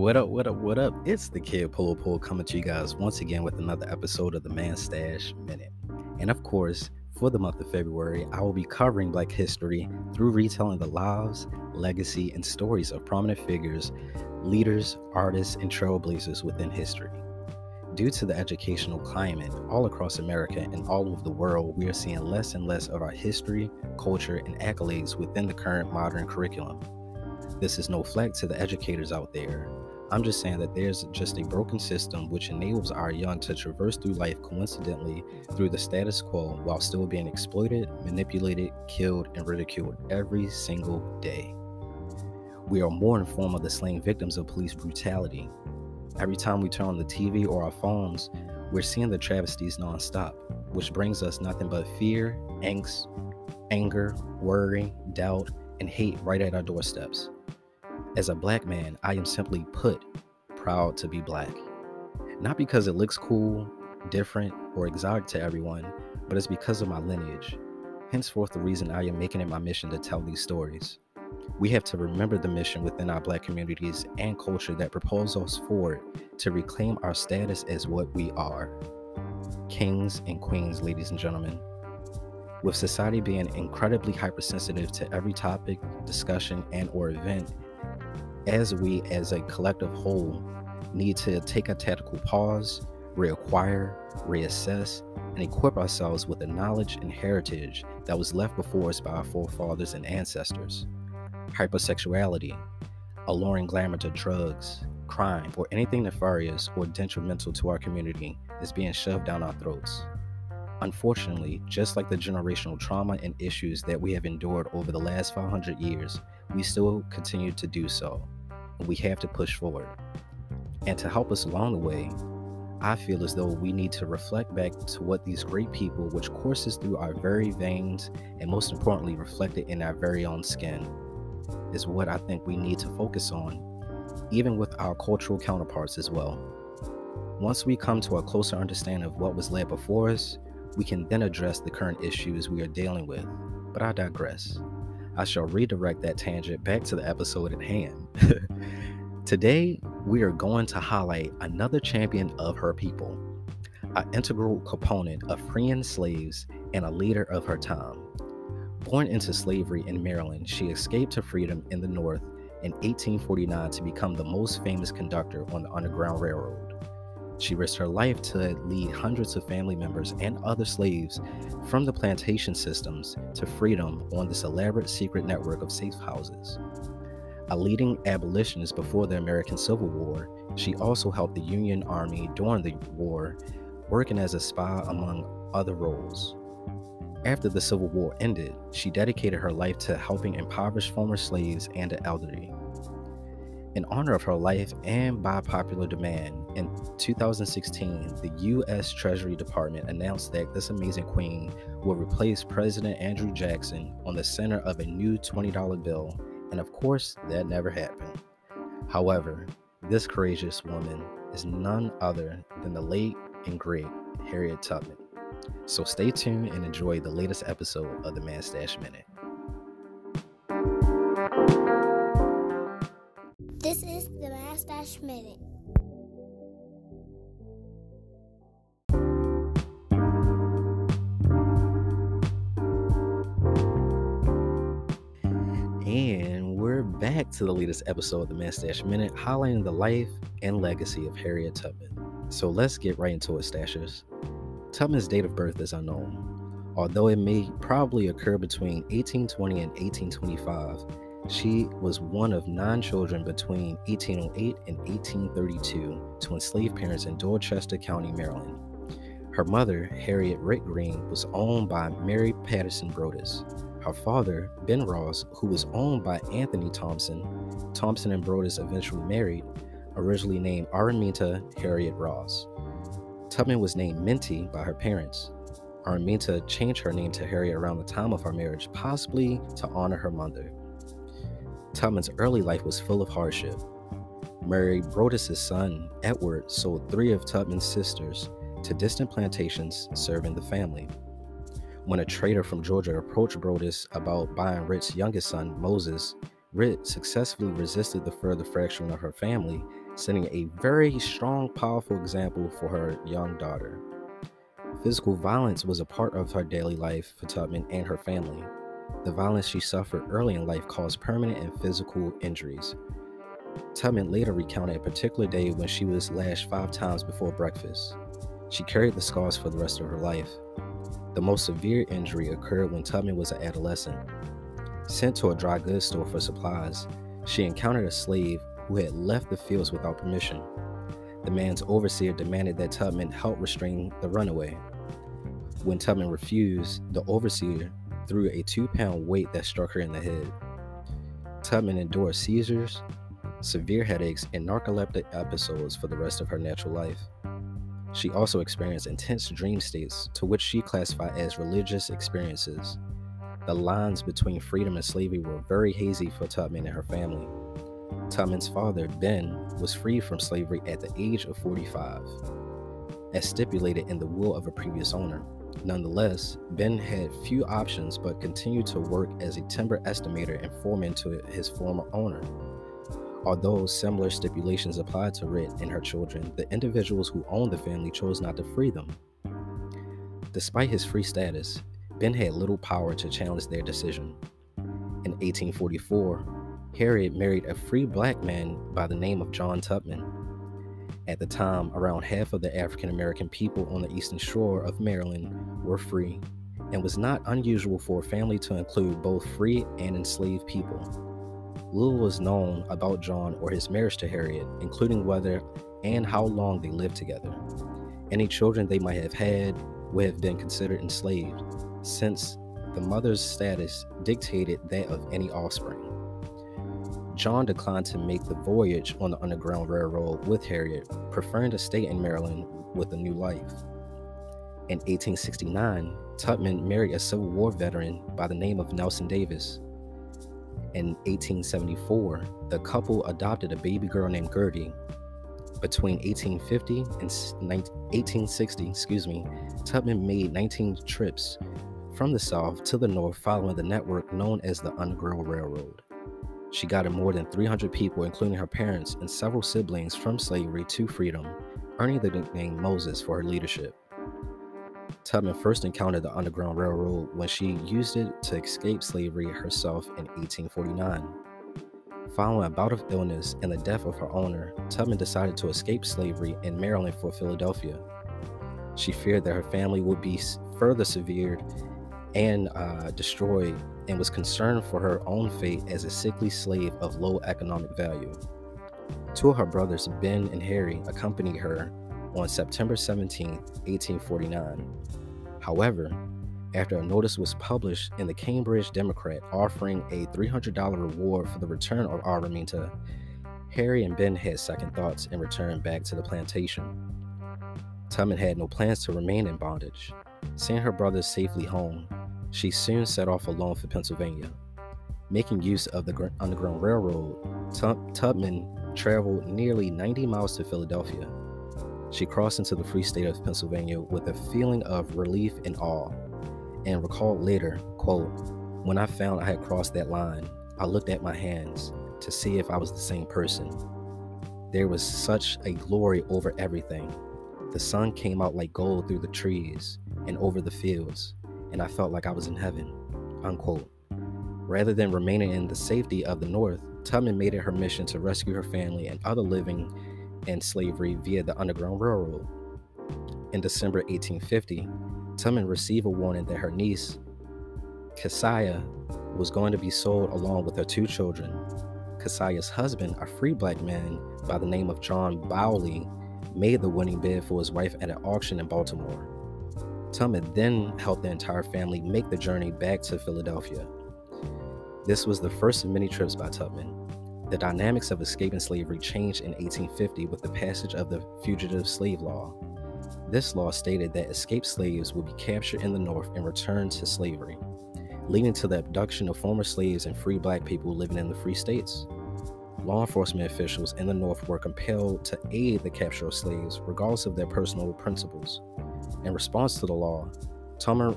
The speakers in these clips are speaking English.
What up, what up, what up? It's the Kid Pull coming to you guys once again with another episode of the Man Stash Minute. And of course, for the month of February, I will be covering Black history through retelling the lives, legacy, and stories of prominent figures, leaders, artists, and trailblazers within history. Due to the educational climate all across America and all over the world, we are seeing less and less of our history, culture, and accolades within the current modern curriculum. This is no flack to the educators out there. I'm just saying that there's just a broken system which enables our young to traverse through life coincidentally through the status quo while still being exploited, manipulated, killed, and ridiculed every single day. We are more informed of the slain victims of police brutality. Every time we turn on the TV or our phones, we're seeing the travesties nonstop, which brings us nothing but fear, angst, anger, worry, doubt, and hate right at our doorsteps. As a Black man, I am simply put proud to be Black. Not because it looks cool, different, or exotic to everyone, but it's because of my lineage. Henceforth, the reason I am making it my mission to tell these stories. We have to remember the mission within our Black communities and culture that propels us forward to reclaim our status as what we are. Kings and queens, ladies and gentlemen. With society being incredibly hypersensitive to every topic, discussion, and or event, as we as a collective whole need to take a tactical pause, reacquire, reassess, and equip ourselves with the knowledge and heritage that was left before us by our forefathers and ancestors. Hypersexuality, alluring glamour to drugs, crime, or anything nefarious or detrimental to our community is being shoved down our throats. Unfortunately, just like the generational trauma and issues that we have endured over the last 500 years, we still continue to do so. We have to push forward. And to help us along the way, I feel as though we need to reflect back to what these great people, which courses through our very veins and most importantly reflected in our very own skin, is what I think we need to focus on, even with our cultural counterparts as well. Once we come to a closer understanding of what was laid before us, we can then address the current issues we are dealing with. But I digress. I shall redirect that tangent back to the episode at hand. Today, we are going to highlight another champion of her people, an integral component of freeing slaves and a leader of her time. Born into slavery in Maryland, she escaped to freedom in the North in 1849 to become the most famous conductor on the Underground Railroad. She risked her life to lead hundreds of family members and other slaves from the plantation systems to freedom on this elaborate secret network of safe houses. A leading abolitionist before the American Civil War, she also helped the Union Army during the war, working as a spy among other roles. After the Civil War ended, she dedicated her life to helping impoverished former slaves and the elderly. In honor of her life and by popular demand, in 2016, the U.S. Treasury Department announced that this amazing queen will replace President Andrew Jackson on the center of a new $20 bill, and of course, that never happened. However, this courageous woman is none other than the late and great Harriet Tubman. So stay tuned and enjoy the latest episode of the Man Stash Minute. This is the Man Stash Minute. And we're back to the latest episode of the Man Stash Minute, highlighting the life and legacy of Harriet Tubman. So let's get right into it, Stashers. Tubman's date of birth is unknown. Although it may probably occur between 1820 and 1825, she was one of 9 children between 1808 and 1832 to enslaved parents in Dorchester County, Maryland. Her mother, Harriet Rick Green, was owned by Mary Patterson Brodess. Her father, Ben Ross, who was owned by Anthony Thompson and Brodess eventually married, originally named Araminta Harriet Ross. Tubman was named Minty by her parents. Araminta changed her name to Harriet around the time of her marriage, possibly to honor her mother. Tubman's early life was full of hardship. Mary Brodess' son, Edward, sold 3 of Tubman's sisters to distant plantations serving the family. When a trader from Georgia approached Brodess about buying Ritt's youngest son, Moses, Ritt successfully resisted the further fracturing of her family, setting a very strong, powerful example for her young daughter. Physical violence was a part of her daily life for Tubman and her family. The violence she suffered early in life caused permanent and physical injuries. Tubman later recounted a particular day when she was lashed 5 times before breakfast. She carried the scars for the rest of her life. The most severe injury occurred when Tubman was an adolescent. Sent to a dry goods store for supplies, she encountered a slave who had left the fields without permission. The man's overseer demanded that Tubman help restrain the runaway. When Tubman refused, the overseer threw a 2-pound weight that struck her in the head. Tubman endured seizures, severe headaches, and narcoleptic episodes for the rest of her natural life. She also experienced intense dream states, to which she classified as religious experiences. The lines between freedom and slavery were very hazy for Tubman and her family. Tubman's father, Ben, was freed from slavery at the age of 45, as stipulated in the will of a previous owner. Nonetheless, Ben had few options but continued to work as a timber estimator and foreman to his former owner. Although similar stipulations applied to Rit and her children, the individuals who owned the family chose not to free them. Despite his free status, Ben had little power to challenge their decision. In 1844, Harriet married a free black man by the name of John Tubman. At the time, around half of the African American people on the eastern shore of Maryland were free, and was not unusual for a family to include both free and enslaved people. Little was known about John or his marriage to Harriet, including whether and how long they lived together. Any children they might have had would have been considered enslaved, since the mother's status dictated that of any offspring. John declined to make the voyage on the Underground Railroad with Harriet, preferring to stay in Maryland with a new life. In 1869, Tubman married a Civil War veteran by the name of Nelson Davis. In 1874, the couple adopted a baby girl named Gertie. Between 1850 and 1860, Tubman made 19 trips from the south to the north following the network known as the Underground Railroad. She guided more than 300 people, including her parents and several siblings, from slavery to freedom, earning the nickname Moses for her leadership. Tubman first encountered the Underground Railroad when she used it to escape slavery herself in 1849. Following a bout of illness and the death of her owner, Tubman decided to escape slavery in Maryland for Philadelphia. She feared that her family would be further severed and destroyed, and was concerned for her own fate as a sickly slave of low economic value. 2 of her brothers, Ben and Harry, accompanied her on September 17, 1849. However, after a notice was published in the Cambridge Democrat offering a $300 reward for the return of Araminta, Harry and Ben had second thoughts and returned back to the plantation. Tubman had no plans to remain in bondage. Seeing her brothers safely home, she soon set off alone for Pennsylvania. Making use of the Underground Railroad, Tubman traveled nearly 90 miles to Philadelphia. She crossed into the free state of Pennsylvania with a feeling of relief and awe, and recalled later, quote, "When I found I had crossed that line, I looked at my hands to see if I was the same person. There was such a glory over everything. The sun came out like gold through the trees and over the fields, and I felt like I was in heaven," unquote. Rather than remaining in the safety of the North, Tubman made it her mission to rescue her family and other living in slavery via the Underground Railroad. In December 1850, Tubman received a warning that her niece, Keziah, was going to be sold along with her 2 children. Keziah's husband, a free black man by the name of John Bowley, made the winning bid for his wife at an auction in Baltimore. Tubman then helped the entire family make the journey back to Philadelphia. This was the first of many trips by Tubman. The dynamics of escaping slavery changed in 1850 with the passage of the Fugitive Slave Law. This law stated that escaped slaves would be captured in the North and returned to slavery, leading to the abduction of former slaves and free black people living in the free states. Law enforcement officials in the North were compelled to aid the capture of slaves, regardless of their personal principles. In response to the law, Tubman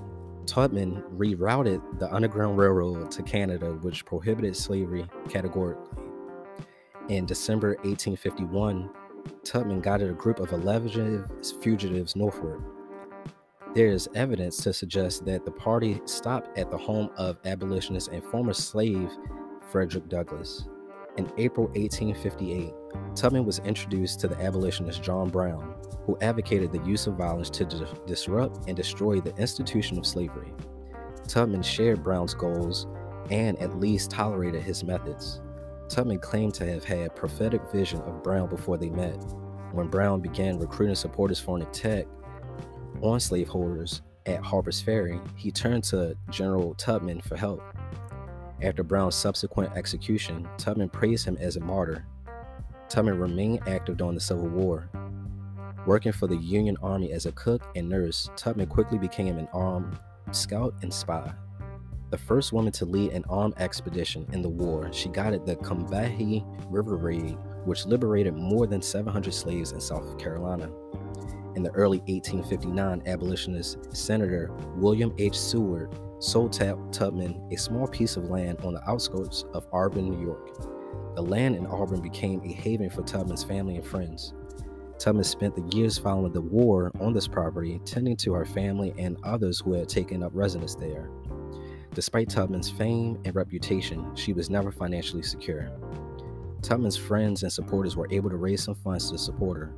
rerouted the Underground Railroad to Canada, which prohibited slavery categorically. In December 1851, Tubman guided a group of 11 fugitives northward. There is evidence to suggest that the party stopped at the home of abolitionist and former slave Frederick Douglass. In April 1858, Tubman was introduced to the abolitionist John Brown, who advocated the use of violence to disrupt and destroy the institution of slavery. Tubman shared Brown's goals and at least tolerated his methods. Tubman claimed to have had prophetic vision of Brown before they met. When Brown began recruiting supporters for an attack on slaveholders at Harper's Ferry, he turned to General Tubman for help. After Brown's subsequent execution, Tubman praised him as a martyr. Tubman remained active during the Civil War. Working for the Union Army as a cook and nurse, Tubman quickly became an armed scout and spy. The first woman to lead an armed expedition in the war, she guided the Combahee River Raid, which liberated more than 700 slaves in South Carolina. In the early 1859, abolitionist Senator William H. Seward sold Tubman a small piece of land on the outskirts of Auburn, New York. The land in Auburn became a haven for Tubman's family and friends. Tubman spent the years following the war on this property, tending to her family and others who had taken up residence there. Despite Tubman's fame and reputation, she was never financially secure. Tubman's friends and supporters were able to raise some funds to support her.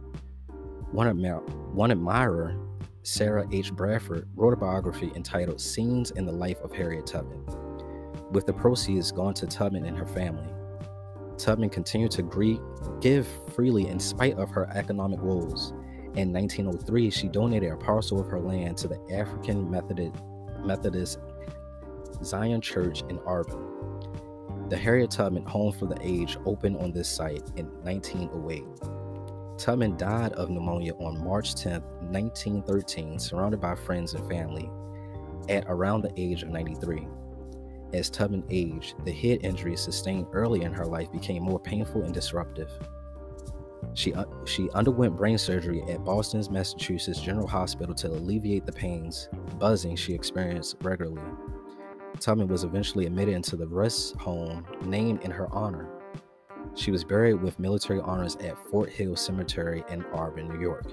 One admirer, Sarah H. Bradford, wrote a biography entitled Scenes in the Life of Harriet Tubman, with the proceeds gone to Tubman and her family. Tubman continued to give freely in spite of her economic woes. In 1903, she donated a parcel of her land to the African Methodist Zion Church in Auburn. The Harriet Tubman Home for the Aged opened on this site in 1908. Tubman died of pneumonia on March 10, 1913, surrounded by friends and family, at around the age of 93. As Tubman aged, the head injuries sustained early in her life became more painful and disruptive. She underwent brain surgery at Boston's Massachusetts General Hospital to alleviate the pains, buzzing she experienced regularly. Tubman was eventually admitted into the rest home named in her honor. She was buried with military honors at Fort Hill Cemetery in Auburn, New York.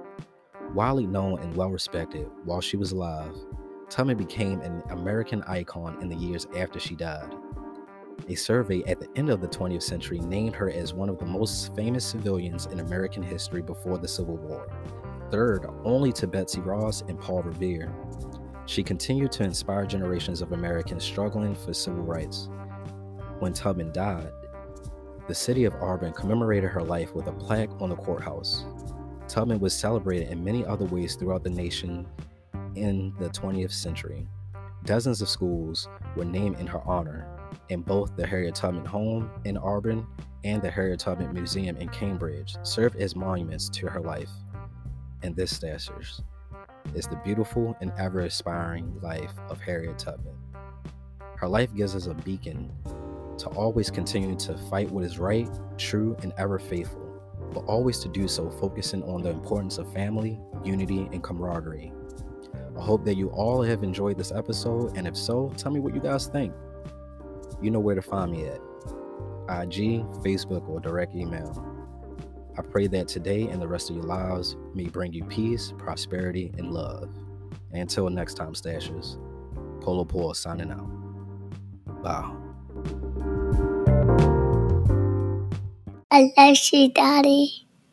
Widely known and well-respected while she was alive, Tubman became an American icon in the years after she died. A survey at the end of the 20th century named her as one of the most famous civilians in American history before the Civil War, third only to Betsy Ross and Paul Revere. She continued to inspire generations of Americans struggling for civil rights. When Tubman died, the city of Auburn commemorated her life with a plaque on the courthouse. Tubman was celebrated in many other ways throughout the nation in the 20th century. Dozens of schools were named in her honor, and both the Harriet Tubman Home in Auburn and the Harriet Tubman Museum in Cambridge serve as monuments to her life. And this, Stashers, is the beautiful and ever-inspiring life of Harriet Tubman. Her life gives us a beacon to always continue to fight what is right, true, and ever faithful, but always to do so focusing on the importance of family, unity, and camaraderie. I hope that you all have enjoyed this episode, and if so, tell me what you guys think. You know where to find me at IG, Facebook, or direct email. I pray that today and the rest of your lives may bring you peace, prosperity, and love. And until next time, Stashers, Polo Paul signing out. Bye. I love you, Daddy.